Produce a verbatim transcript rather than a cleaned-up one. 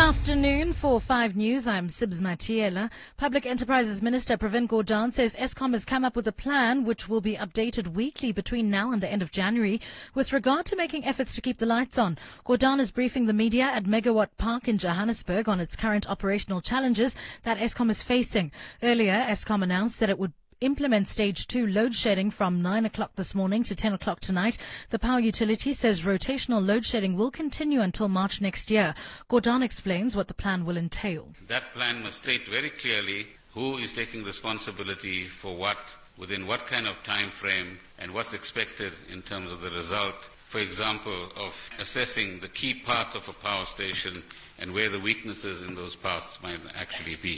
afternoon for five News. I'm Sibs Matiela. Public Enterprises Minister Pravin Gordhan says Eskom has come up with a plan which will be updated weekly between now and the end of January with regard to making efforts to keep the lights on. Gordhan is briefing the media at Megawatt Park in Johannesburg on its current operational challenges that Eskom is facing. Earlier, Eskom announced that it would implement stage two load shedding from nine o'clock this morning to ten o'clock tonight. The power utility says rotational load shedding will continue until March next year. Gordhan explains what the plan will entail. That plan must state very clearly who is taking responsibility for what, within what kind of time frame, and what's expected in terms of the result. For example, of assessing the key parts of a power station and where the weaknesses in those parts might actually be.